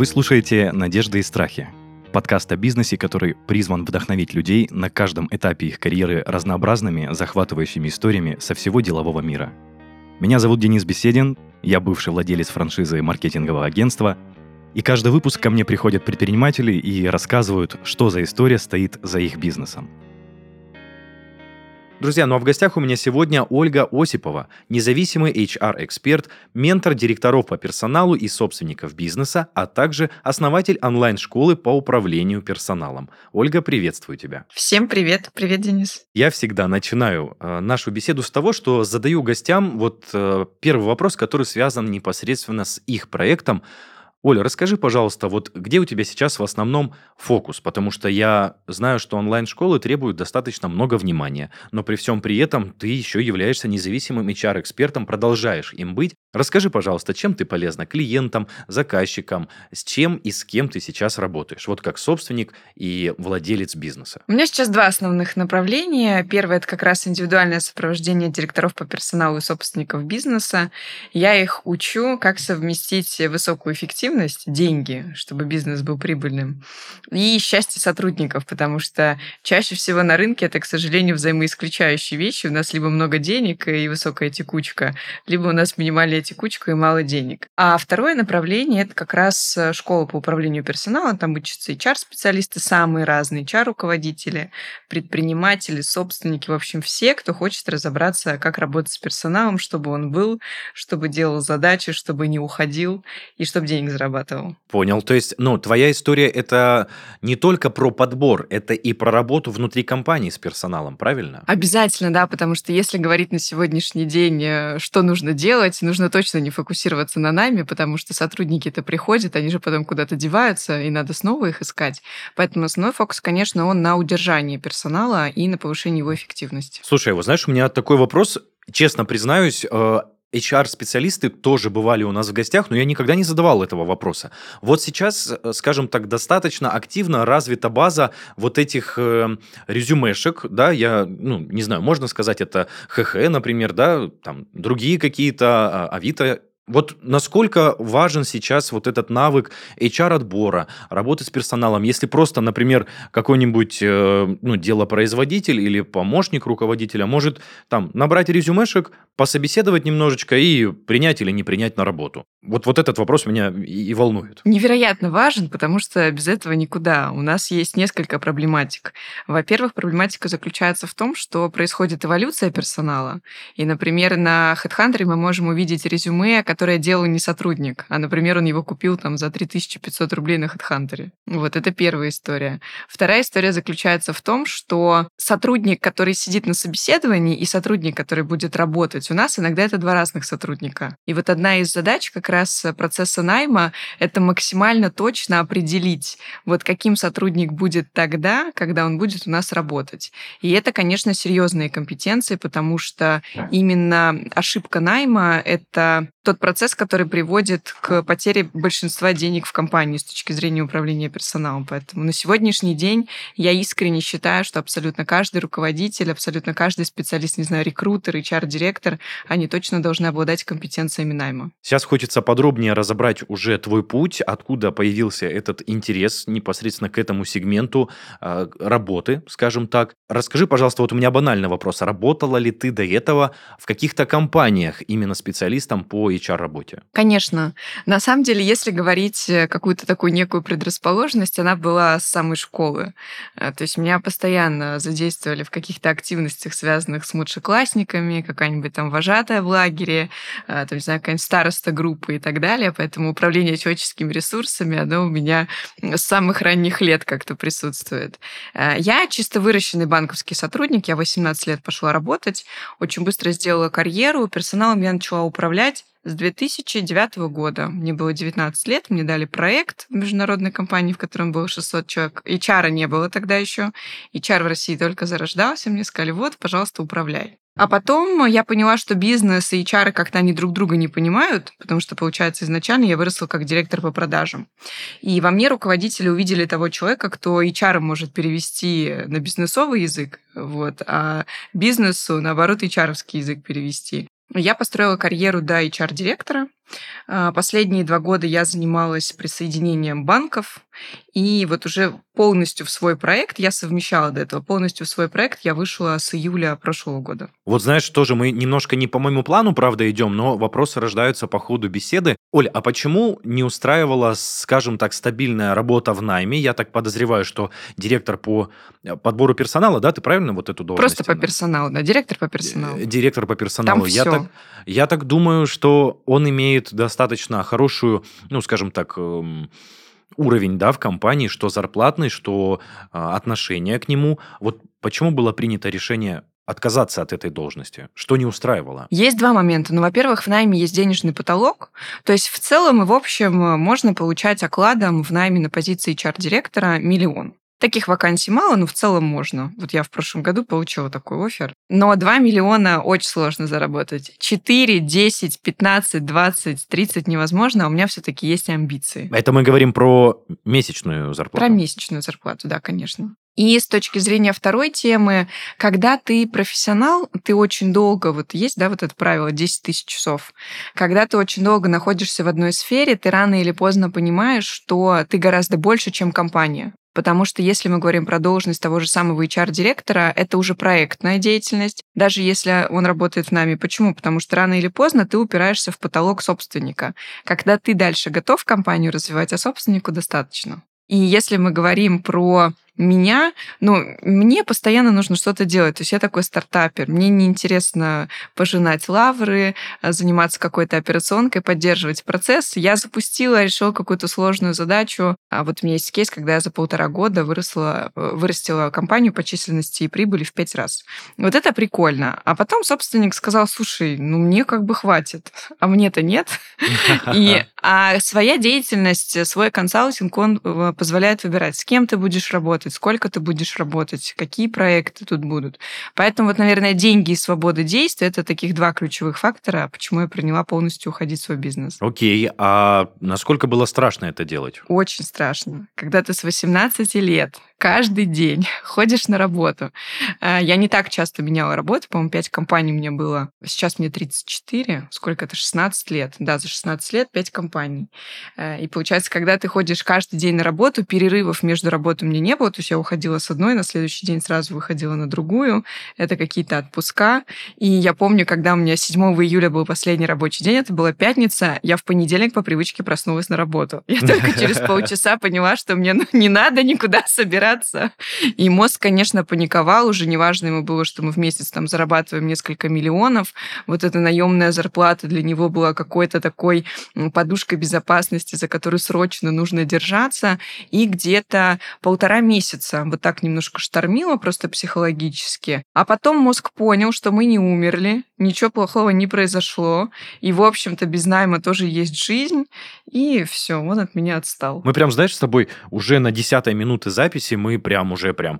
Вы слушаете «Надежды и страхи» — подкаст о бизнесе, который призван вдохновить людей на каждом этапе их карьеры разнообразными, захватывающими историями со всего делового мира. Меня зовут Денис Беседин, я бывший владелец франшизы маркетингового агентства, и каждый выпуск ко мне приходят предприниматели и рассказывают, что за история стоит за их бизнесом. Друзья, ну а в гостях у меня сегодня Ольга Осипова, независимый HR-эксперт, ментор директоров по персоналу и собственников бизнеса, а также основатель онлайн-школы по управлению персоналом. Ольга, приветствую тебя. Всем привет. Привет, Денис. Я всегда начинаю нашу беседу с того, что задаю гостям первый вопрос, который связан непосредственно с их проектом. Оля, расскажи, пожалуйста, где у тебя сейчас в основном фокус? Потому что я знаю, что онлайн-школы требуют достаточно много внимания, но при всем при этом ты еще являешься независимым HR-экспертом, продолжаешь им быть. Расскажи, пожалуйста, чем ты полезна клиентам, заказчикам, с чем и с кем ты сейчас работаешь, как собственник и владелец бизнеса? У меня сейчас два основных направления. Первое – это как раз индивидуальное сопровождение директоров по персоналу и собственников бизнеса. Я их учу, как совместить высокую эффективность, деньги, чтобы бизнес был прибыльным, и счастье сотрудников, потому что чаще всего на рынке это, к сожалению, взаимоисключающие вещи. У нас либо много денег и высокая текучка, либо у нас минимальная текучка и мало денег. А второе направление – это как раз школа по управлению персоналом. Там учатся HR-специалисты, самые разные HR-руководители, предприниматели, собственники, в общем, все, кто хочет разобраться, как работать с персоналом, чтобы он был, чтобы делал задачи, чтобы не уходил и чтобы денег зарабатывал. Понял. То есть, твоя история – это не только про подбор, это и про работу внутри компании с персоналом, правильно? Обязательно, да, потому что если говорить на сегодняшний день, что нужно делать, нужно точно не фокусироваться на найме, потому что сотрудники-то приходят, они же потом куда-то деваются, и надо снова их искать. Поэтому основной фокус, конечно, он на удержании персонала и на повышении его эффективности. Слушай, знаешь, у меня такой вопрос, честно признаюсь, HR-специалисты тоже бывали у нас в гостях, но я никогда не задавал этого вопроса. Сейчас, скажем так, достаточно активно развита база этих резюмешек, да, я, не знаю, можно сказать, это ХХ, например, да, там другие какие-то, Авито. Насколько важен сейчас этот навык HR-отбора, работы с персоналом, если просто, например, какой-нибудь делопроизводитель или помощник руководителя может там набрать резюмешек, пособеседовать немножечко и принять или не принять на работу. Этот вопрос меня и волнует. Невероятно важен, потому что без этого никуда. У нас есть несколько проблематик. Во-первых, проблематика заключается в том, что происходит эволюция персонала. И, например, на HeadHunter мы можем увидеть резюме, которое делал не сотрудник, а, например, он его купил за 3500 рублей на HeadHunter. Это первая история. Вторая история заключается в том, что сотрудник, который сидит на собеседовании, и сотрудник, который будет работать, у нас иногда это два разных сотрудника. И одна из задач как раз процесса найма – это максимально точно определить, каким сотрудник будет тогда, когда он будет у нас работать. И это, конечно, серьезные компетенции, потому что именно ошибка найма – это тот процесс, который приводит к потере большинства денег в компании с точки зрения управления персоналом. Поэтому на сегодняшний день я искренне считаю, что абсолютно каждый руководитель, абсолютно каждый специалист, рекрутер, HR-директор, они точно должны обладать компетенциями найма. Сейчас хочется подробнее разобрать уже твой путь, откуда появился этот интерес непосредственно к этому сегменту работы, скажем так. Расскажи, пожалуйста, у меня банальный вопрос. Работала ли ты до этого в каких-то компаниях именно специалистом по HR-работе? Конечно. На самом деле, если говорить какую-то такую некую предрасположенность, она была с самой школы. То есть меня постоянно задействовали в каких-то активностях, связанных с младшеклассниками, какая-нибудь там вожатая в лагере, какая-нибудь староста группы и так далее. Поэтому управление человеческими ресурсами, оно у меня с самых ранних лет как-то присутствует. Я чисто выращенный банковский сотрудник, я 18 лет пошла работать, очень быстро сделала карьеру, персоналом я начала управлять с 2009 года. Мне было 19 лет, мне дали проект в международной компании, в котором было 600 человек. HR не было тогда еще. HR в России только зарождался. Мне сказали, пожалуйста, управляй. А потом я поняла, что бизнес и HR как-то они друг друга не понимают, потому что, получается, изначально я выросла как директор по продажам. И во мне руководители увидели того человека, кто HR может перевести на бизнесовый язык, а бизнесу, наоборот, HR-овский язык перевести. Я построила карьеру до HR-директора, Последние 2 года я занималась присоединением банков, и вот уже полностью в свой проект я совмещала до этого. Полностью в свой проект я вышла с июля прошлого года. Вот знаешь, тоже мы немножко не по моему плану, правда, идем, но вопросы рождаются по ходу беседы. Оль, а почему не устраивала, скажем так, стабильная работа в найме? Я так подозреваю, что директор по подбору персонала, да, ты правильно вот эту должность? Просто по персоналу, да, директор по персоналу. Директор по персоналу. Там все. Я так думаю, что он имеет достаточно хорошую, ну, скажем так, уровень, да, в компании, что зарплатный, что отношение к нему. Вот почему было принято решение отказаться от этой должности? Что не устраивало? Есть 2 момента. Ну, во-первых, в найме есть денежный потолок. То есть в целом и в общем можно получать окладом в найме на позиции HR-директора 1 000 000. Таких вакансий мало, но в целом можно. Вот я в прошлом году получила такой оффер. Но 2 миллиона очень сложно заработать. 4, 10, 15, 20, 30 невозможно, а у меня все-таки есть амбиции. Это мы говорим про месячную зарплату. Про месячную зарплату, да, конечно. И с точки зрения второй темы, когда ты профессионал, ты очень долго, вот есть, да, вот это правило 10 000 часов, когда ты очень долго находишься в одной сфере, ты рано или поздно понимаешь, что ты гораздо больше, чем компания. Потому что если мы говорим про должность того же самого HR-директора, это уже проектная деятельность, даже если он работает в найме. Почему? Потому что рано или поздно ты упираешься в потолок собственника. Когда ты дальше готов компанию развивать, а собственнику достаточно. И если мы говорим про меня, ну, мне постоянно нужно что-то делать. То есть я такой стартапер. Мне неинтересно пожинать лавры, заниматься какой-то операционкой, поддерживать процесс. Я запустила, решила какую-то сложную задачу. А вот у меня есть кейс, когда я за 1,5 года вырастила компанию по численности и прибыли в 5 раз. Вот это прикольно. А потом собственник сказал, слушай, ну мне как бы хватит, а мне-то нет. А своя деятельность, свой консалтинг, он позволяет выбирать, с кем ты будешь работать, сколько ты будешь работать, какие проекты тут будут. Поэтому вот, наверное, деньги и свобода действия – это таких 2 ключевых фактора, почему я приняла полностью уходить в свой бизнес. Окей, а насколько было страшно это делать? Очень страшно. Когда ты с 18 лет каждый день ходишь на работу. Я не так часто меняла работу, по-моему, 5 компаний мне было. Сейчас мне 34, сколько это, 16 лет. Да, за 16 лет 5 компаний. И получается, когда ты ходишь каждый день на работу, перерывов между работой у меня не было, то есть я уходила с одной, на следующий день сразу выходила на другую. Это какие-то отпуска. И я помню, когда у меня 7 июля был последний рабочий день, это была пятница, я в понедельник по привычке проснулась на работу. Я только через полчаса поняла, что мне не надо никуда собираться. И мозг, конечно, паниковал. Уже неважно ему было, что мы в месяц там зарабатываем несколько миллионов. Вот эта наемная зарплата для него была какой-то такой подушкой безопасности, за которую срочно нужно держаться. И где-то 1,5 месяца вот так немножко штормило просто психологически. А потом мозг понял, что мы не умерли, ничего плохого не произошло. И, в общем-то, без найма тоже есть жизнь. И все, он от меня отстал. Мы прям, знаешь, с тобой уже на 10-й минуте записи мы прям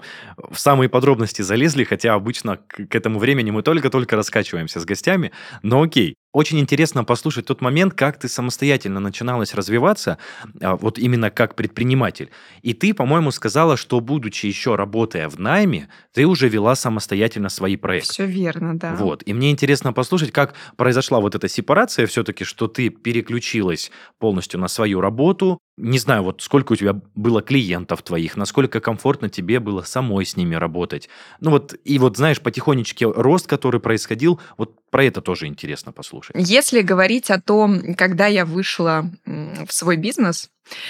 в самые подробности залезли, хотя обычно к этому времени мы только-только раскачиваемся с гостями. Но окей. Очень интересно послушать тот момент, как ты самостоятельно начиналась развиваться, вот именно как предприниматель. И ты, по-моему, сказала, что, будучи еще работая в найме, ты уже вела самостоятельно свои проекты. Все верно, да. Вот. И мне интересно послушать, как произошла вот эта сепарация все-таки, что ты переключилась полностью на свою работу. Не знаю, вот сколько у тебя было клиентов твоих, насколько комфортно тебе было самой с ними работать. Ну вот, и вот, знаешь, потихонечку рост, который происходил, вот про это тоже интересно послушать. Если говорить о том, когда я вышла в свой бизнес,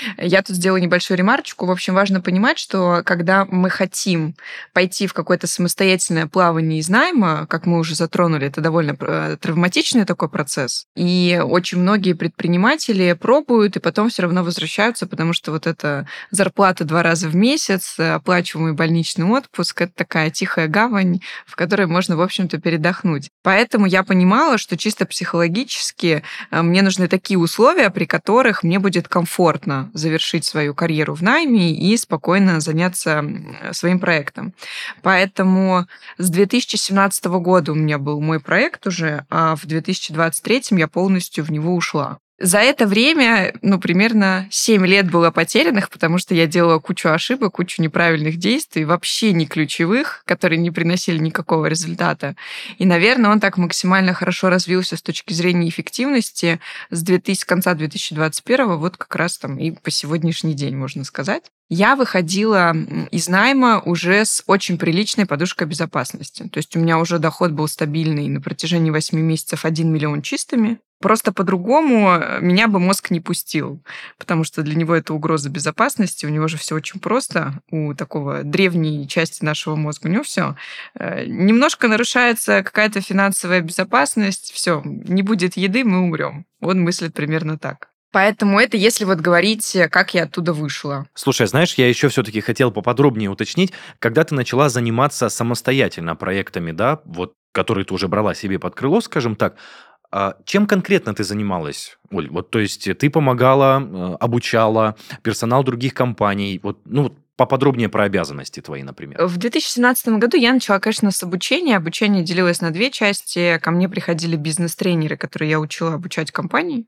я тут сделаю небольшую ремарочку. В общем, важно понимать, что когда мы хотим пойти в какое-то самостоятельное плавание из найма, как мы уже затронули, это довольно травматичный такой процесс. И очень многие предприниматели пробуют и потом все равно возвращаются, потому что вот эта зарплата 2 раза в месяц, оплачиваемый больничный отпуск, это такая тихая гавань, в которой можно, в общем-то, передохнуть. Поэтому я понимала, что чисто психологически мне нужны такие условия, при которых мне будет комфортно завершить свою карьеру в найме и спокойно заняться своим проектом. Поэтому с 2017 года у меня был мой проект уже, а в 2023 я полностью в него ушла. За это время, примерно 7 лет было потерянных, потому что я делала кучу ошибок, кучу неправильных действий, вообще не ключевых, которые не приносили никакого результата. И, наверное, он так максимально хорошо развился с точки зрения эффективности с конца 2021 вот как раз там и по сегодняшний день, можно сказать. Я выходила из найма уже с очень приличной подушкой безопасности. То есть у меня уже доход был стабильный на протяжении 8 месяцев 1 миллион чистыми. Просто по-другому меня бы мозг не пустил, потому что для него это угроза безопасности, у него же все очень просто, у такого древней части нашего мозга, у него все. Немножко нарушается какая-то финансовая безопасность, все, не будет еды, мы умрем. Он мыслит примерно так. Поэтому это если вот говорить, как я оттуда вышла. Слушай, знаешь, я еще все-таки хотел поподробнее уточнить, когда ты начала заниматься самостоятельно проектами, да, вот, которые ты уже брала себе под крыло, скажем так, чем конкретно ты занималась, Оль? Вот, то есть ты помогала, обучала персонал других компаний, вот, поподробнее про обязанности твои, например. В 2017 году я начала, конечно, с обучения. Обучение делилось на две части. Ко мне приходили бизнес-тренеры, которые я учила обучать компании.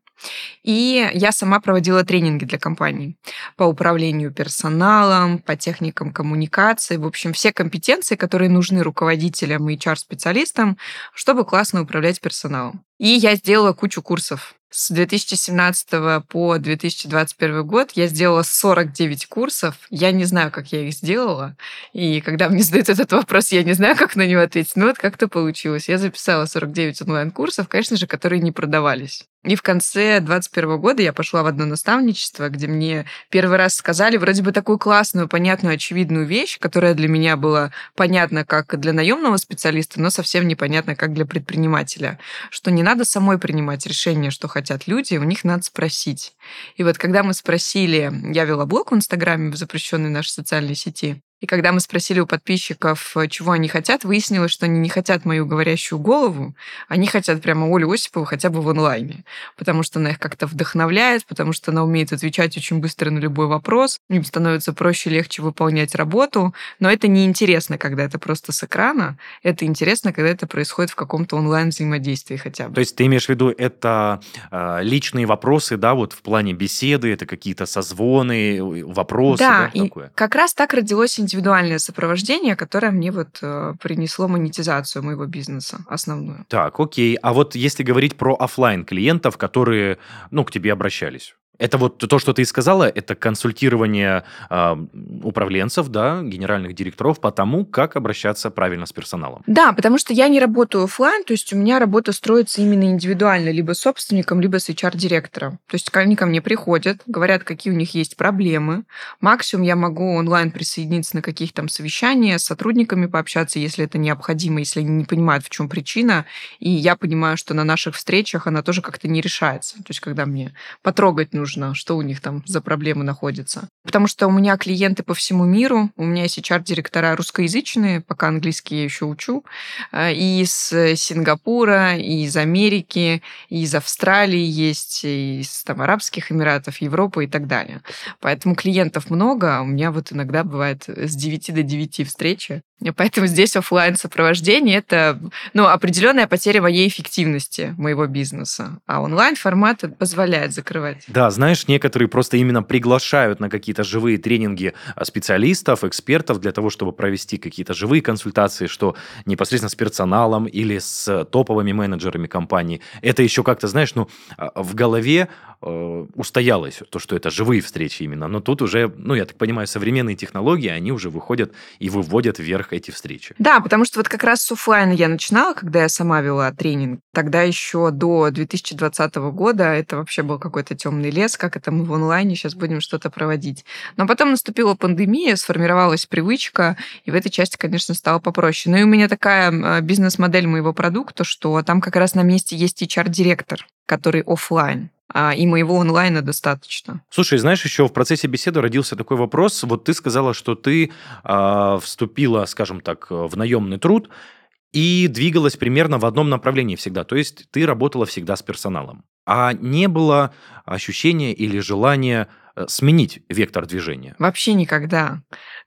И я сама проводила тренинги для компаний по управлению персоналом, по техникам коммуникации. В общем, все компетенции, которые нужны руководителям и HR-специалистам, чтобы классно управлять персоналом. И я сделала кучу курсов. С 2017 по 2021 год я сделала 49 курсов. Я не знаю, как я их сделала. И когда мне задают этот вопрос, я не знаю, как на него ответить. Но вот как-то получилось. Я записала 49 онлайн-курсов, конечно же, которые не продавались. И в конце 2021 года я пошла в одно наставничество, где мне первый раз сказали вроде бы такую классную, понятную, очевидную вещь, которая для меня была понятна как для наемного специалиста, но совсем непонятна как для предпринимателя, что не надо самой принимать решение, что хотят люди, у них надо спросить. И вот когда мы спросили, я вела блог в Инстаграме, в запрещенной нашей социальной сети, и когда мы спросили у подписчиков, чего они хотят, выяснилось, что они не хотят мою говорящую голову, они хотят прямо Олю Осипову хотя бы в онлайне, потому что она их как-то вдохновляет, потому что она умеет отвечать очень быстро на любой вопрос, им становится проще, легче выполнять работу, но это не интересно, когда это просто с экрана, это интересно, когда это происходит в каком-то онлайн-взаимодействии хотя бы. То есть ты имеешь в виду, это личные вопросы, да, вот в плане беседы, это какие-то созвоны, вопросы, да, и такое? как раз так родилось индивидуальное сопровождение, которое мне принесло монетизацию моего бизнеса основную. Так, окей. А вот если говорить про офлайн клиентов, которые, к тебе обращались. Это вот то, что ты сказала, это консультирование управленцев, да, генеральных директоров по тому, как обращаться правильно с персоналом. Да, потому что я не работаю офлайн, то есть у меня работа строится именно индивидуально, либо с собственником, либо с HR-директором. То есть они ко мне приходят, говорят, какие у них есть проблемы. Максимум я могу онлайн присоединиться на каких-то там совещания, с сотрудниками пообщаться, если это необходимо, если они не понимают, в чем причина. И я понимаю, что на наших встречах она тоже как-то не решается. То есть когда мне потрогать нужно, что у них там за проблемы находятся. Потому что у меня клиенты по всему миру, у меня есть HR-директора русскоязычные, пока английский я еще учу, и из Сингапура, и из Америки, и из Австралии есть, и из Арабских Эмиратов, Европы и так далее. Поэтому клиентов много, у меня вот иногда бывает с 9 до 9 встречи. Поэтому здесь офлайн сопровождение это определенная потеря моей эффективности моего бизнеса. А онлайн-формат позволяет закрывать. Да, знаешь, некоторые просто именно приглашают на какие-то живые тренинги специалистов, экспертов для того, чтобы провести какие-то живые консультации, что непосредственно с персоналом или с топовыми менеджерами компании. Это еще как-то, знаешь, в голове устоялось то, что это живые встречи именно. Но тут уже, я так понимаю, современные технологии, они уже выходят и выводят вверх эти встречи. Да, потому что вот как раз с офлайна я начинала, когда я сама вела тренинг. Тогда еще до 2020 года это вообще был какой-то темный лес, как это мы в онлайне сейчас будем что-то проводить. Но потом наступила пандемия, сформировалась привычка, и в этой части, конечно, стало попроще. Ну и у меня такая бизнес-модель моего продукта, что там как раз на месте есть HR-директор, который офлайн. И моего онлайна достаточно. Слушай, знаешь, еще в процессе беседы родился такой вопрос. Вот ты сказала, что ты вступила, скажем так, в наемный труд и двигалась примерно в одном направлении всегда. То есть ты работала всегда с персоналом. А не было ощущения или желания сменить вектор движения? Вообще никогда.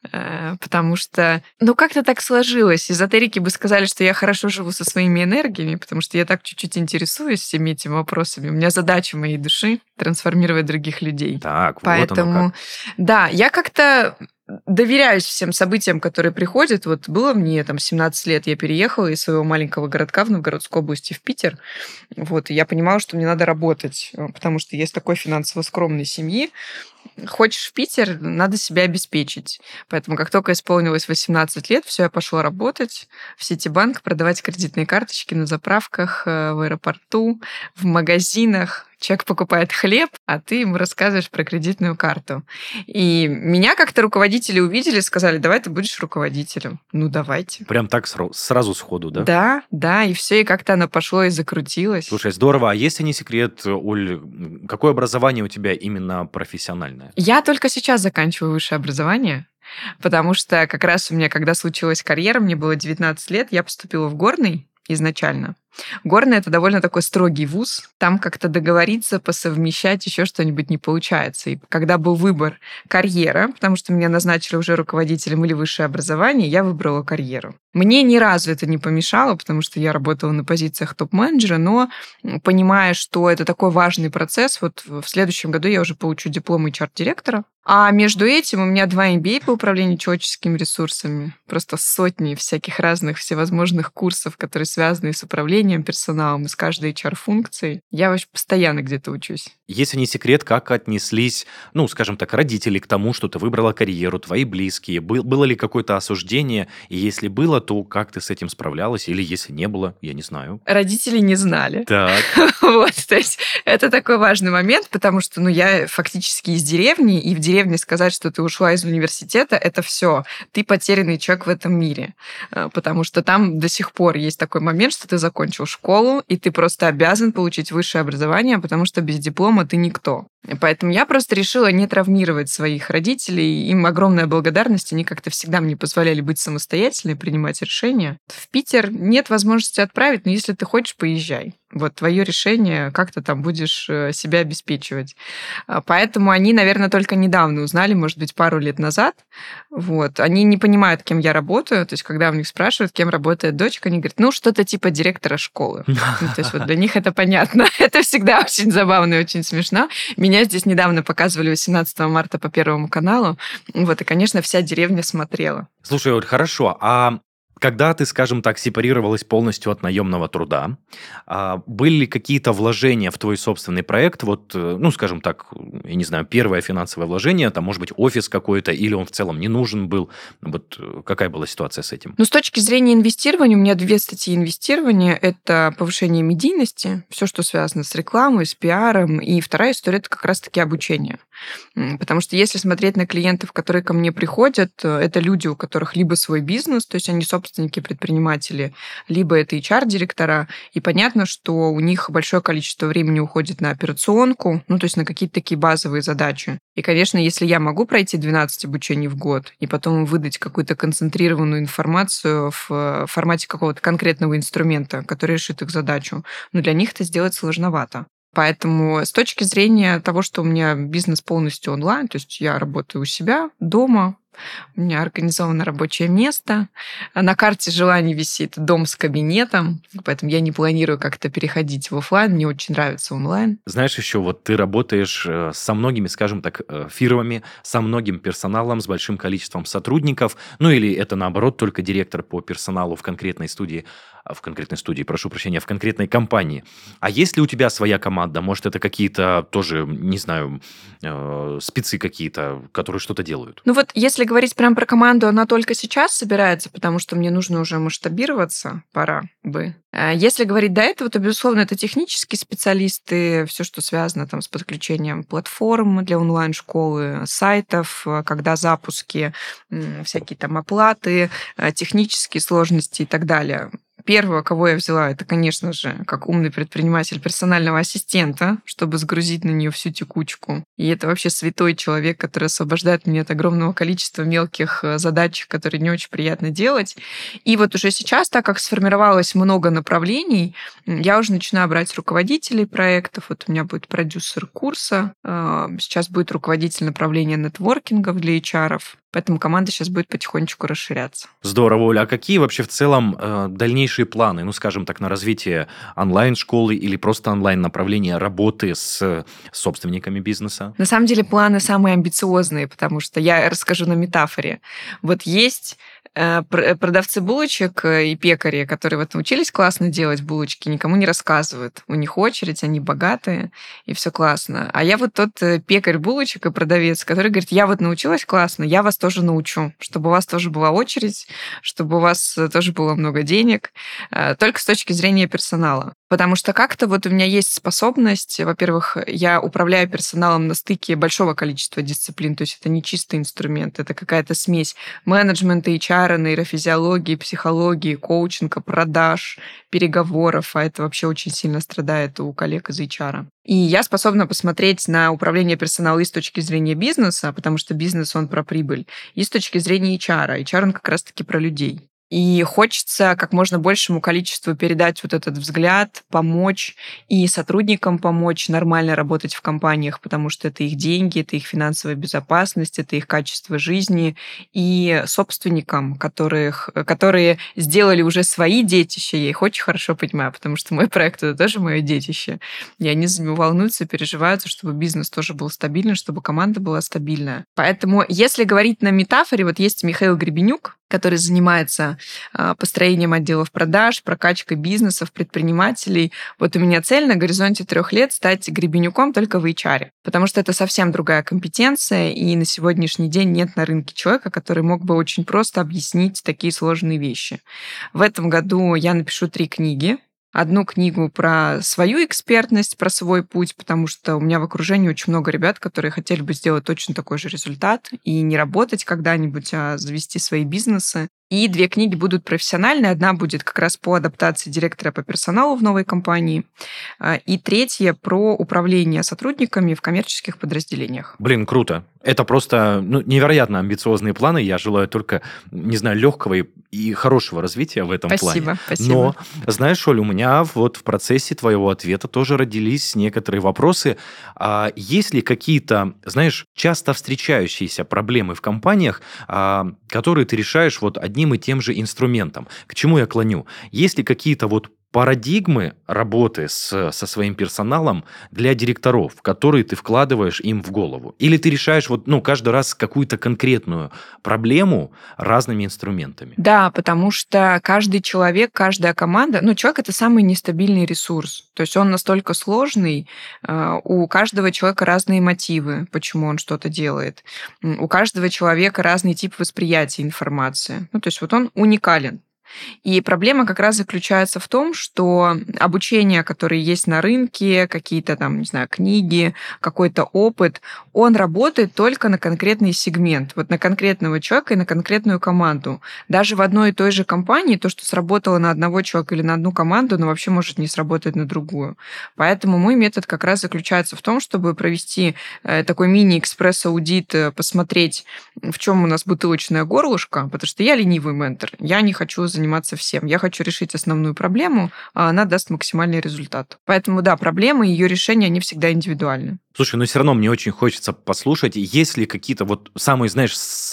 Потому что, как-то так сложилось. Эзотерики бы сказали, что я хорошо живу со своими энергиями, потому что я так чуть-чуть интересуюсь всеми этими вопросами. У меня задача моей души — трансформировать других людей. Так, Поэтому, вот оно как. да, я как-то доверяюсь всем событиям, которые приходят. Вот было мне 17 лет, я переехала из своего маленького городка в Новгородской области в Питер. Вот, и я понимала, что мне надо работать, потому что я из такой финансово скромной семьи. Хочешь в Питер, надо себя обеспечить. Поэтому как только исполнилось 18 лет, все, я пошла работать в Ситибанк, продавать кредитные карточки на заправках, в аэропорту, в магазинах. Человек покупает хлеб, а ты ему рассказываешь про кредитную карту. И меня как-то руководители увидели и сказали: давай ты будешь руководителем. Ну, давайте. Прям так сразу сходу, да? Да, да, и все, и как-то оно пошло и закрутилось. Слушай, здорово. А если не секрет, Оль, какое образование у тебя именно профессиональное? Я только сейчас заканчиваю высшее образование, потому что как раз у меня, когда случилась карьера, мне было 19 лет, я поступила в Горный изначально. Горный — это довольно такой строгий вуз. Там как-то договориться, посовмещать еще что-нибудь не получается. И когда был выбор карьера, потому что меня назначили уже руководителем или высшее образование, я выбрала карьеру. Мне ни разу это не помешало, потому что я работала на позициях топ-менеджера, но понимая, что это такой важный процесс, вот в следующем году я уже получу диплом HR-директора. А между этим у меня 2 MBA по управлению человеческими ресурсами. Просто сотни всяких разных всевозможных курсов, которые связаны с управлением персоналом, и с каждой HR-функцией. Я вообще постоянно где-то учусь. Если не секрет, как отнеслись, скажем так, родители к тому, что ты выбрала карьеру, твои близкие? Было ли какое-то осуждение? И если было, то как ты с этим справлялась? Или если не было, я не знаю. Родители не знали. Так. Вот, то есть это такой важный момент, потому что, я фактически из деревни, и в деревне сказать, что ты ушла из университета, это все. Ты потерянный человек в этом мире. Потому что там до сих пор есть такой момент, что ты закончил школу, и ты просто обязан получить высшее образование, потому что без диплома ты никто. Поэтому я просто решила не травмировать своих родителей. Им огромная благодарность. Они как-то всегда мне позволяли быть самостоятельной, принимать решения. В Питер нет возможности отправить, но если ты хочешь, поезжай. Вот твое решение, как ты там будешь себя обеспечивать. Поэтому они, наверное, только недавно узнали, может быть, пару лет назад. Вот. Они не понимают, кем я работаю. То есть, когда у них спрашивают, кем работает дочка, они говорят, что-то типа директора школы. То есть, вот для них это понятно. Это всегда очень забавно и очень смешно. Меня здесь недавно показывали 18 марта по Первому каналу. Вот, и, конечно, вся деревня смотрела. Слушай, вот хорошо, а когда ты, скажем так, сепарировалась полностью от наемного труда, были ли какие-то вложения в твой собственный проект? Вот, скажем так, я не знаю, первое финансовое вложение, там, может быть, офис какой-то, или он в целом не нужен был? Вот какая была ситуация с этим? С точки зрения инвестирования, у меня 2 статьи инвестирования. Это повышение медийности, все, что связано с рекламой, с пиаром. И вторая история — это как раз-таки обучение. Потому что если смотреть на клиентов, которые ко мне приходят, это люди, у которых либо свой бизнес, то есть они собственники, предприниматели, либо это HR-директора, и понятно, что у них большое количество времени уходит на операционку, то есть на какие-то такие базовые задачи. И, конечно, если я могу пройти 12 обучений в год и потом выдать какую-то концентрированную информацию в формате какого-то конкретного инструмента, который решит их задачу, для них это сделать сложновато. Поэтому с точки зрения того, что у меня бизнес полностью онлайн, то есть я работаю у себя дома, у меня организовано рабочее место, на карте желаний висит дом с кабинетом, поэтому я не планирую как-то переходить в офлайн, мне очень нравится онлайн. Знаешь, еще вот ты работаешь со многими, скажем так, фирмами, со многим персоналом, с большим количеством сотрудников, или это наоборот только директор по персоналу в конкретной студии, прошу прощения, в конкретной компании. А есть ли у тебя своя команда? Может, это какие-то тоже, не знаю, спецы какие-то, которые что-то делают? Если говорить прям про команду, она только сейчас собирается, потому что мне нужно уже масштабироваться, пора бы. Если говорить до этого, то, безусловно, это технические специалисты, все, что связано с подключением платформ для онлайн-школы, сайтов, когда запуски, всякие оплаты, технические сложности и так далее. первого, кого я взяла, это, конечно же, как умный предприниматель, персонального ассистента, чтобы сгрузить на нее всю текучку. И это вообще святой человек, который освобождает меня от огромного количества мелких задач, которые не очень приятно делать. И вот уже сейчас, так как сформировалось много направлений, я уже начинаю брать руководителей проектов. Вот у меня будет продюсер курса, сейчас будет руководитель направления нетворкингов для HR. Поэтому команда сейчас будет потихонечку расширяться. Здорово, Оля. А какие вообще в целом дальнейшие планы, ну, скажем так, на развитие онлайн-школы или просто онлайн-направления работы с собственниками бизнеса? На самом деле планы самые амбициозные, потому что я расскажу на метафоре. Вот есть продавцы булочек и пекари, которые вот научились классно делать булочки, никому не рассказывают. У них очередь, они богатые, и все классно. А я вот тот пекарь булочек и продавец, который говорит, я вот научилась классно, я вас тоже научу, чтобы у вас тоже была очередь, чтобы у вас тоже было много денег, только с точки зрения персонала. Потому что как-то вот у меня есть способность, во-первых, я управляю персоналом на стыке большого количества дисциплин, то есть это не чистый инструмент, это какая-то смесь менеджмента, HR, нейрофизиологии, психологии, коучинга, продаж, переговоров, а это вообще очень сильно страдает у коллег из HR. И я способна посмотреть на управление персоналом и с точки зрения бизнеса, потому что бизнес, он про прибыль, и с точки зрения HR. HR, он как раз-таки про людей. И хочется как можно большему количеству передать вот этот взгляд, помочь и сотрудникам помочь нормально работать в компаниях, потому что это их деньги, это их финансовая безопасность, это их качество жизни, и собственникам, которые сделали уже свои детища, я их очень хорошо понимаю, потому что мой проект — это тоже мое детище, и они за него волнуются, переживают, чтобы бизнес тоже был стабильный, чтобы команда была стабильная. Поэтому, если говорить на метафоре, вот есть Михаил Гребенюк, который занимается построением отделов продаж, прокачкой бизнесов, предпринимателей. Вот у меня цель на горизонте 3 лет стать Гребенюком только в HR, потому что это совсем другая компетенция, и на сегодняшний день нет на рынке человека, который мог бы очень просто объяснить такие сложные вещи. В этом году я напишу 3 книги. Одну книгу про свою экспертность, про свой путь, потому что у меня в окружении очень много ребят, которые хотели бы сделать точно такой же результат и не работать когда-нибудь, а завести свои бизнесы. И 2 книги будут профессиональные. Одна будет как раз по адаптации директора по персоналу в новой компании. И 3 про управление сотрудниками в коммерческих подразделениях. Блин, круто. Это просто невероятно амбициозные планы. Я желаю только, не знаю, легкого и хорошего развития в этом плане. Спасибо. Но, знаешь, Оль, у меня вот в процессе твоего ответа тоже родились некоторые вопросы. Есть ли какие-то, знаешь, часто встречающиеся проблемы в компаниях, которые ты решаешь вот одним и тем же инструментом? К чему я клоню? Есть ли какие-то вот парадигмы работы со своим персоналом для директоров, которые ты вкладываешь им в голову? Или ты решаешь вот, каждый раз какую-то конкретную проблему разными инструментами? Да, потому что каждый человек, каждая команда, человек — это самый нестабильный ресурс. То есть он настолько сложный, у каждого человека разные мотивы, почему он что-то делает. У каждого человека разный тип восприятия информации. То есть вот он уникален. И проблема как раз заключается в том, что обучение, которое есть на рынке, какие-то там, не знаю, книги, какой-то опыт, он работает только на конкретный сегмент, вот на конкретного человека и на конкретную команду. Даже в одной и той же компании то, что сработало на одного человека или на одну команду, но вообще может не сработать на другую. Поэтому мой метод как раз заключается в том, чтобы провести такой мини-экспресс-аудит, посмотреть, в чем у нас бутылочное горлышко, потому что я ленивый ментор, я не хочу заниматься всем. Я хочу решить основную проблему, а она даст максимальный результат. Поэтому, да, проблемы и ее решения, они всегда индивидуальны. Слушай, но все равно мне очень хочется послушать, есть ли какие-то вот самые, знаешь,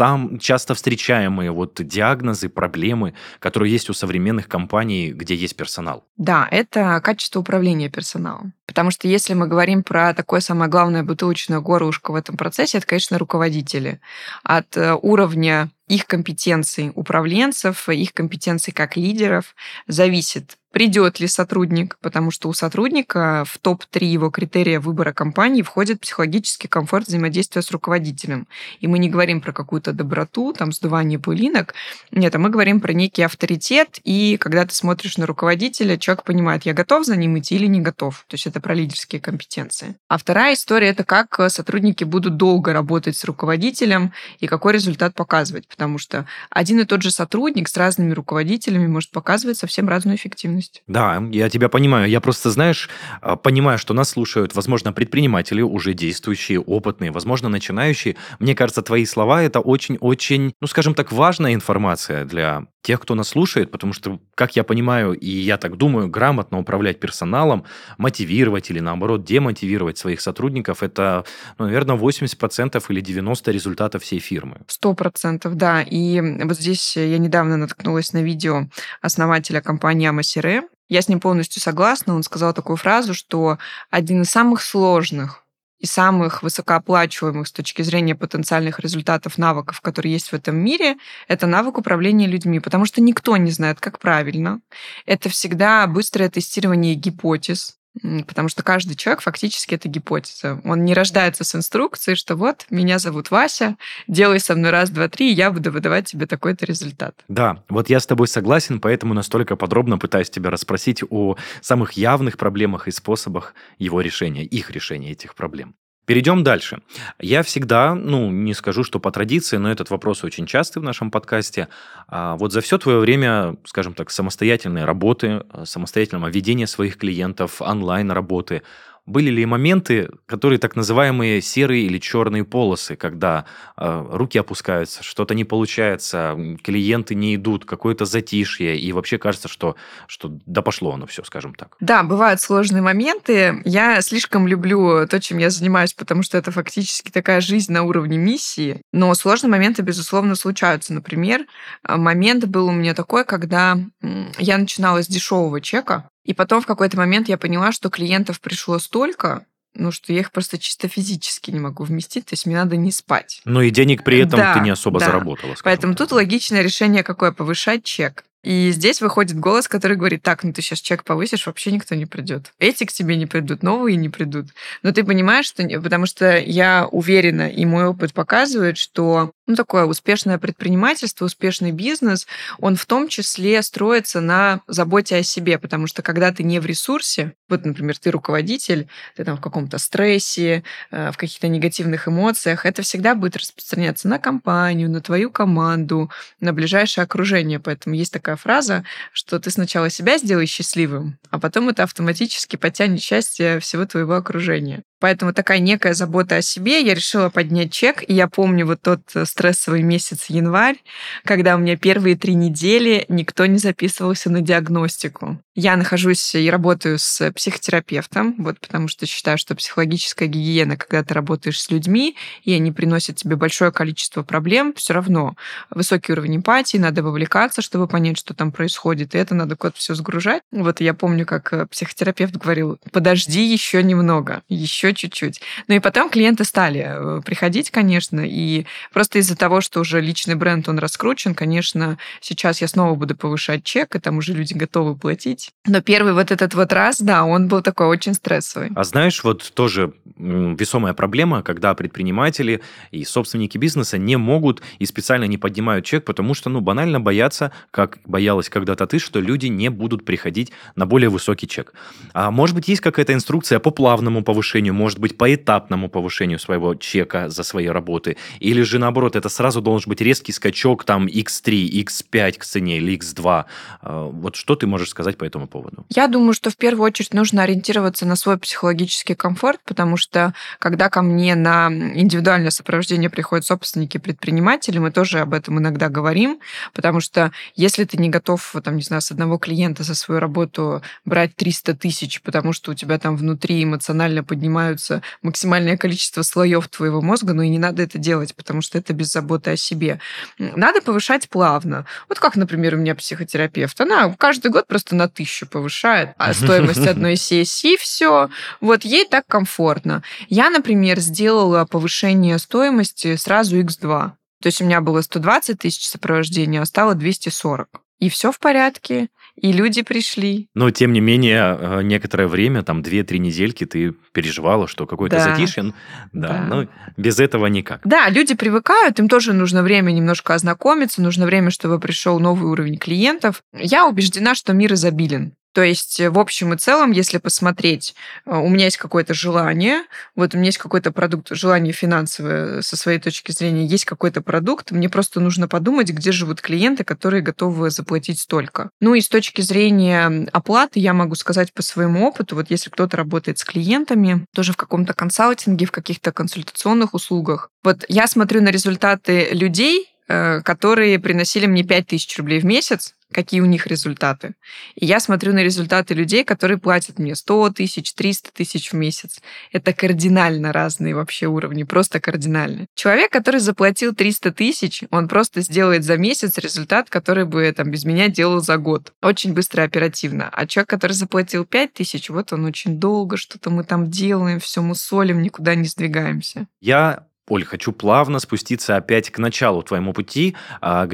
часто встречаемые вот диагнозы, проблемы, которые есть у современных компаний, где есть персонал? Да, это качество управления персоналом. Потому что если мы говорим про такое самое главное бутылочное горлышко в этом процессе, это, конечно, руководители. От уровня их компетенций управленцев, их компетенций как лидеров зависит придет ли сотрудник, потому что у сотрудника в топ-3 его критерия выбора компании входит психологический комфорт взаимодействия с руководителем. И мы не говорим про какую-то доброту, там, сдувание пылинок. Нет, а мы говорим про некий авторитет, и когда ты смотришь на руководителя, человек понимает, я готов за ним идти или не готов. То есть это про лидерские компетенции. А вторая история — это как сотрудники будут долго работать с руководителем и какой результат показывать, потому что один и тот же сотрудник с разными руководителями может показывать совсем разную эффективность. Да, я тебя понимаю. Я просто, знаешь, понимаю, что нас слушают, возможно, предприниматели, уже действующие, опытные, возможно, начинающие. Мне кажется, твои слова — это очень-очень, ну, скажем так, важная информация для тех, кто нас слушает, потому что, как я понимаю, и я так думаю, грамотно управлять персоналом, мотивировать или, наоборот, демотивировать своих сотрудников — это, ну, наверное, 80% или 90% результата всей фирмы. 100%, да. И вот здесь я недавно наткнулась на видео основателя компании Амасире. Я с ним полностью согласна. Он сказал такую фразу, что один из самых сложных и самых высокооплачиваемых с точки зрения потенциальных результатов навыков, которые есть в этом мире, это навык управления людьми, потому что никто не знает, как правильно. Это всегда быстрое тестирование гипотез, потому что каждый человек фактически это гипотеза. Он не рождается с инструкцией, что вот, меня зовут Вася, делай со мной раз, два, три, и я буду выдавать тебе такой-то результат. Да, вот я с тобой согласен, поэтому настолько подробно пытаюсь тебя расспросить о самых явных проблемах и способах его решения, их решения этих проблем. Перейдем дальше. Я всегда, не скажу, что по традиции, но этот вопрос очень частый в нашем подкасте. Вот за все твое время, скажем так, самостоятельной работы, самостоятельного ведения своих клиентов, онлайн-работы, были ли моменты, которые так называемые серые или черные полосы, когда руки опускаются, что-то не получается, клиенты не идут, какое-то затишье, и вообще кажется, что да пошло оно все, скажем так. Да, бывают сложные моменты. Я слишком люблю то, чем я занимаюсь, потому что это фактически такая жизнь на уровне миссии. Но сложные моменты, безусловно, случаются. Например, момент был у меня такой, когда я начинала с дешевого чека, и потом в какой-то момент я поняла, что клиентов пришло столько, что я их просто чисто физически не могу вместить, то есть мне надо не спать. Но и денег при этом ты не особо заработала. Поэтому тут логичное решение какое? Повышать чек. И здесь выходит голос, который говорит, так, ты сейчас чек повысишь, вообще никто не придет. Эти к тебе не придут, новые не придут. Но ты понимаешь, что... Потому что я уверена, и мой опыт показывает, что такое успешное предпринимательство, успешный бизнес, он в том числе строится на заботе о себе, потому что когда ты не в ресурсе, вот, например, ты руководитель, ты там в каком-то стрессе, в каких-то негативных эмоциях, это всегда будет распространяться на компанию, на твою команду, на ближайшее окружение. Поэтому есть такая фраза, что ты сначала себя сделай счастливым, а потом это автоматически подтянет счастье всего твоего окружения. Поэтому такая некая забота о себе. Я решила поднять чек, и я помню вот тот стрессовый месяц январь, когда у меня первые 3 недели никто не записывался на диагностику. Я нахожусь и работаю с психотерапевтом, потому что считаю, что психологическая гигиена, когда ты работаешь с людьми, и они приносят тебе большое количество проблем, все равно высокий уровень эмпатии, надо вовлекаться, чтобы понять, что там происходит, и это надо куда-то все сгружать. Я помню, как психотерапевт говорил, подожди еще немного, еще чуть-чуть. И потом клиенты стали приходить, конечно, и просто из-за того, что уже личный бренд, он раскручен, конечно, сейчас я снова буду повышать чек, и там уже люди готовы платить. Но первый этот раз, да, он был такой очень стрессовый. А знаешь, тоже весомая проблема, когда предприниматели и собственники бизнеса не могут и специально не поднимают чек, потому что, банально боятся, как боялась когда-то ты, что люди не будут приходить на более высокий чек. А может быть, есть какая-то инструкция по плавному повышению, может быть, по этапному повышению своего чека за свои работы, или же, наоборот, это сразу должен быть резкий скачок, там, X3, X5 к цене или X2. Вот что ты можешь сказать по этому поводу? Я думаю, что в первую очередь нужно ориентироваться на свой психологический комфорт, потому что, когда ко мне на индивидуальное сопровождение приходят собственники, предприниматели, мы тоже об этом иногда говорим, потому что если ты не готов, с одного клиента за свою работу брать 300 тысяч, потому что у тебя там внутри эмоционально поднимаются максимальное количество слоев твоего мозга, и не надо это делать, потому что это без заботы о себе. Надо повышать плавно. Вот как, например, у меня психотерапевт. Она каждый год просто на 1000 повышает стоимость одной сессии, все. Ей так комфортно. Я, например, сделала повышение стоимости сразу X2. То есть у меня было 120 тысяч сопровождения, а стало 240. И все в порядке. и люди пришли. Но, тем не менее, некоторое время, там 2-3 недельки ты переживала, что какое-то Да, затишье. Да, да. но без этого никак. Да, люди привыкают, им тоже нужно время немножко ознакомиться, нужно время, чтобы пришел новый уровень клиентов. Я убеждена, что мир изобилен. То есть, в общем и целом, если посмотреть, у меня есть какое-то желание, вот у меня есть какой-то продукт, желание финансовое со своей точки зрения, есть какой-то продукт, мне просто нужно подумать, где живут клиенты, которые готовы заплатить столько. Ну и с точки зрения оплаты я могу сказать по своему опыту, вот если кто-то работает с клиентами, тоже в каком-то консалтинге, в каких-то консультационных услугах, вот я смотрю на результаты людей, которые приносили мне 5000 рублей в месяц, какие у них результаты. И я смотрю на результаты людей, которые платят мне 100 тысяч, 300 тысяч в месяц. Это кардинально разные вообще уровни, просто кардинально. Человек, который заплатил 300 тысяч, он просто сделает за месяц результат, который бы там без меня делал за год. Очень быстро и оперативно. А человек, который заплатил 5000, вот он очень долго, что-то мы там делаем, все мусолим, никуда не сдвигаемся. Оль, хочу плавно спуститься опять к началу твоему пути, к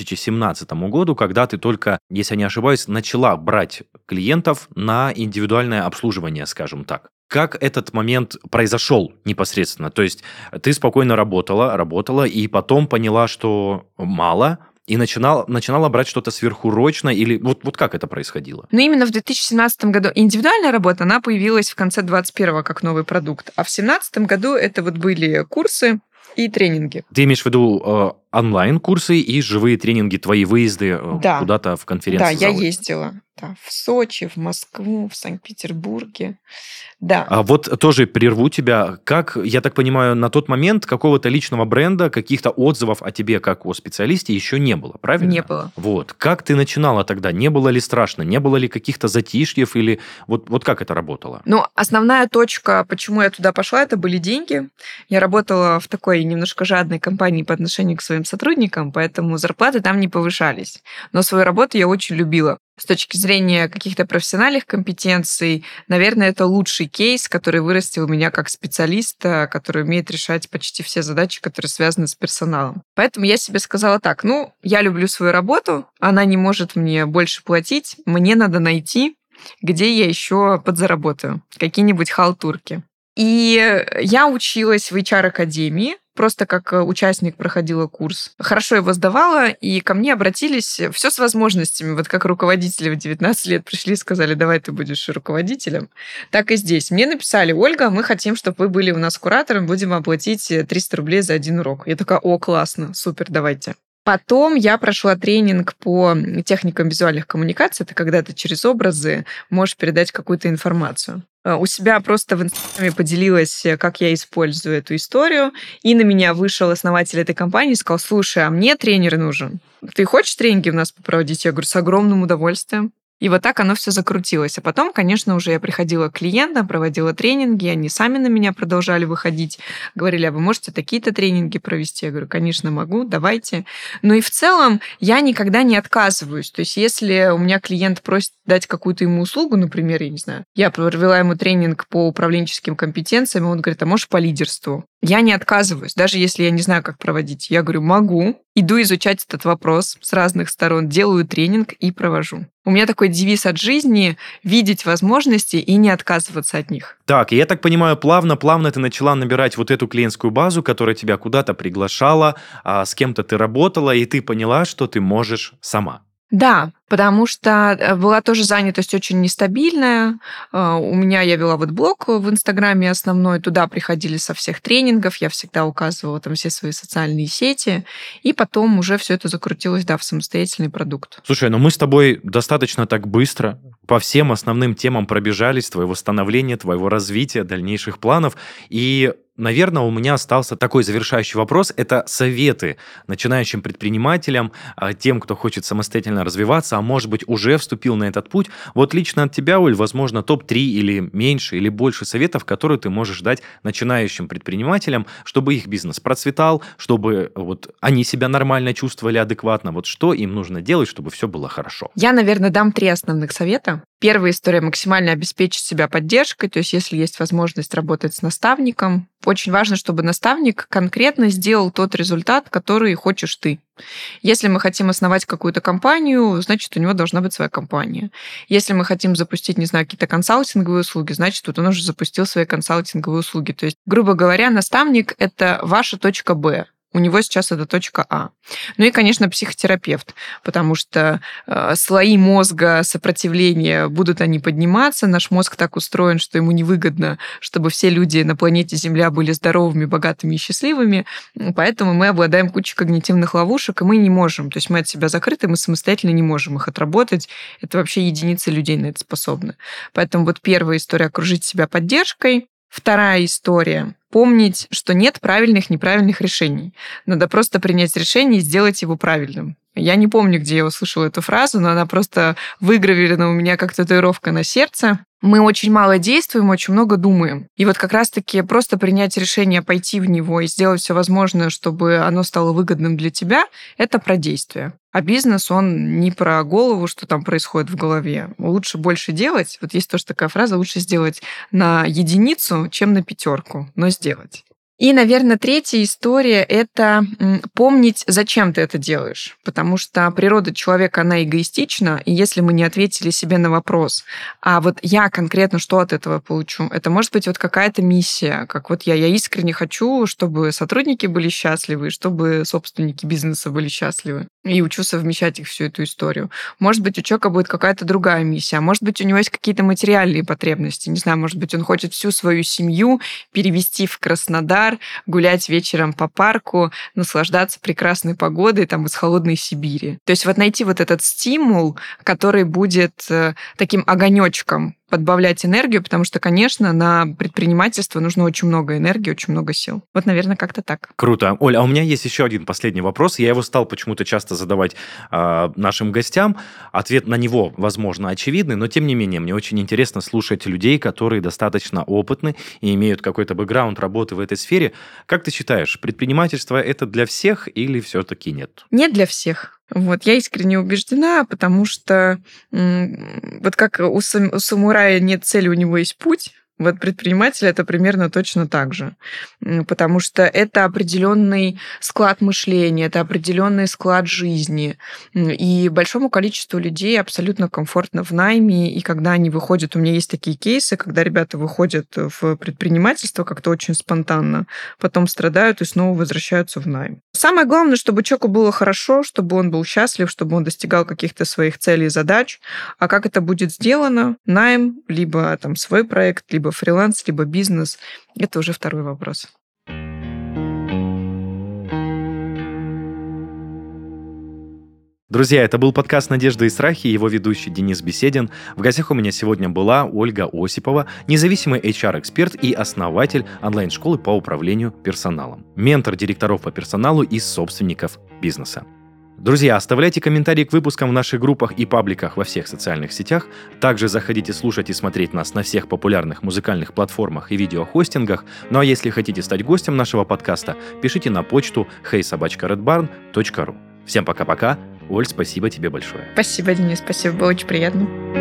2017 году, когда ты только, если я не ошибаюсь, начала брать клиентов на индивидуальное обслуживание, скажем так. Как этот момент произошел непосредственно? То есть ты спокойно работала, и потом поняла, что мало, и начинала брать что-то сверхурочно, или вот как это происходило? Ну, именно в 2017 году индивидуальная работа, она появилась в конце 2021 как новый продукт, а в 2017 году это вот были курсы и тренинги. Ты имеешь в виду онлайн-курсы и живые тренинги, твои выезды куда-то в конференц-залы? Да, я ездила в Сочи, в Москву, в Санкт-Петербурге. Да. А вот тоже прерву тебя. Как, я так понимаю, на тот момент какого-то личного бренда, каких-то отзывов о тебе как о специалисте еще не было, правильно? Не было. Вот. Как ты начинала тогда? Не было ли страшно? Не было ли каких-то затишьев? Или вот как это работало? Ну, основная точка, почему я туда пошла, это были деньги. Я работала в такой немножко жадной компании по отношению к своим сотрудникам, поэтому зарплаты там не повышались. Но свою работу я очень любила. С точки зрения каких-то профессиональных компетенций, наверное, это лучший кейс, который вырастил меня как специалиста, который умеет решать почти все задачи, которые связаны с персоналом. Поэтому я себе сказала так, я люблю свою работу, она не может мне больше платить, мне надо найти, где я еще подзаработаю, какие-нибудь халтурки. И я училась в HR-академии, просто как участник проходила курс. Хорошо его сдавала, и ко мне обратились все с возможностями. Вот как руководители в 19 лет пришли и сказали, давай ты будешь руководителем. Так и здесь. Мне написали, Ольга, мы хотим, чтобы вы были у нас куратором, будем оплатить 300 рублей за один урок. Я такая, классно, супер, давайте. Потом я прошла тренинг по техникам визуальных коммуникаций. Это когда ты через образы можешь передать какую-то информацию. У себя просто в Инстаграме поделилась, как я использую эту историю. И на меня вышел основатель этой компании и сказал, слушай, а мне тренер нужен. Ты хочешь тренинги у нас попроводить? Я говорю, с огромным удовольствием. И вот так оно все закрутилось. А потом, конечно, уже я приходила к клиентам, проводила тренинги, они сами на меня продолжали выходить, говорили, а вы можете такие-то тренинги провести? Я говорю, конечно, могу, давайте. Ну и в целом я никогда не отказываюсь. То есть если у меня клиент просит дать какую-то ему услугу, например, я не знаю, я провела ему тренинг по управленческим компетенциям, и он говорит, а можешь по лидерству? Я не отказываюсь, даже если я не знаю, как проводить. Я говорю, могу, иду изучать этот вопрос с разных сторон, делаю тренинг и провожу. У меня такой девиз от жизни – видеть возможности и не отказываться от них. Так, я так понимаю, плавно ты начала набирать вот эту клиентскую базу, которая тебя куда-то приглашала, с кем-то ты работала, и ты поняла, что ты можешь сама. Да, потому что была тоже занятость очень нестабильная. У меня я вела вот блог в Инстаграме основной, туда приходили со всех тренингов, я всегда указывала там все свои социальные сети, и потом уже все это закрутилось, в самостоятельный продукт. Слушай, мы с тобой достаточно так быстро по всем основным темам пробежались, твоего становления, твоего развития, дальнейших планов, и наверное, у меня остался такой завершающий вопрос. Это советы начинающим предпринимателям, тем, кто хочет самостоятельно развиваться, а может быть, уже вступил на этот путь. Вот лично от тебя, Оль, возможно, топ-3 или меньше, или больше советов, которые ты можешь дать начинающим предпринимателям, чтобы их бизнес процветал, чтобы они себя нормально чувствовали, адекватно. Вот что им нужно делать, чтобы все было хорошо? Я, наверное, дам 3 основных совета. Первая история – максимально обеспечить себя поддержкой, то есть если есть возможность работать с наставником, очень важно, чтобы наставник конкретно сделал тот результат, который хочешь ты. Если мы хотим основать какую-то компанию, значит, у него должна быть своя компания. Если мы хотим запустить, не знаю, какие-то консалтинговые услуги, значит, вот он уже запустил свои консалтинговые услуги. То есть, грубо говоря, наставник – это ваша точка «Б». У него сейчас это точка А. Ну и, конечно, психотерапевт, потому что слои мозга сопротивления будут они подниматься. Наш мозг так устроен, что ему невыгодно, чтобы все люди на планете Земля были здоровыми, богатыми и счастливыми. Поэтому мы обладаем кучей когнитивных ловушек, и мы не можем. То есть мы от себя закрыты, мы самостоятельно не можем их отработать. Это вообще единицы людей на это способны. Поэтому вот первая история – окружить себя поддержкой. Вторая история – помнить, что нет правильных, неправильных решений. Надо просто принять решение и сделать его правильным. Я не помню, где я услышала эту фразу, но она просто выгравирована у меня как татуировка на сердце. Мы очень мало действуем, очень много думаем. И вот как раз-таки просто принять решение пойти в него и сделать все возможное, чтобы оно стало выгодным для тебя, это про действие. А бизнес, он не про голову, что там происходит в голове. Лучше больше делать. Вот есть тоже такая фраза: лучше сделать на единицу, чем на 5, но сделать. И, наверное, третья история – это помнить, зачем ты это делаешь. Потому что природа человека, она эгоистична, и если мы не ответили себе на вопрос, а вот я конкретно что от этого получу, это может быть вот какая-то миссия, как вот я искренне хочу, чтобы сотрудники были счастливы, чтобы собственники бизнеса были счастливы. И учу совмещать их всю эту историю. Может быть, у человека будет какая-то другая миссия, может быть, у него есть какие-то материальные потребности. Не знаю, может быть, он хочет всю свою семью перевести в Краснодар, гулять вечером по парку, наслаждаться прекрасной погодой там из холодной Сибири. То есть вот найти вот этот стимул, который будет таким огонечком подбавлять энергию, потому что, конечно, на предпринимательство нужно очень много энергии, очень много сил. Вот, наверное, как-то так. Круто. Оль, а у меня есть еще один последний вопрос. Я его стал почему-то часто задавать нашим гостям. Ответ на него, возможно, очевидный, но, тем не менее, мне очень интересно слушать людей, которые достаточно опытны и имеют какой-то бэкграунд работы в этой сфере. Как ты считаешь, предпринимательство – это для всех или все-таки нет? Нет для всех. Вот, я искренне убеждена, потому что вот как у самурая нет цели, у него есть путь. Вот предприниматель это примерно точно так же, потому что это определенный склад мышления, это определенный склад жизни, и большому количеству людей абсолютно комфортно в найме, и когда они выходят, у меня есть такие кейсы, когда ребята выходят в предпринимательство как-то очень спонтанно, потом страдают и снова возвращаются в найм. Самое главное, чтобы человеку было хорошо, чтобы он был счастлив, чтобы он достигал каких-то своих целей и задач, а как это будет сделано, найм, либо там свой проект, либо фриланс, либо бизнес, это уже второй вопрос. Друзья, это был подкаст «Надежда и страхи», его ведущий Денис Беседин. В гостях у меня сегодня была Ольга Осипова, независимый HR-эксперт и основатель онлайн-школы по управлению персоналом, ментор директоров по персоналу и собственников бизнеса. Друзья, оставляйте комментарии к выпускам в наших группах и пабликах во всех социальных сетях. Также заходите слушать и смотреть нас на всех популярных музыкальных платформах и видеохостингах. Ну а если хотите стать гостем нашего подкаста, пишите на почту hey@redbarn.ru. Всем пока-пока. Оль, спасибо тебе большое. Спасибо, Денис, спасибо, было очень приятно.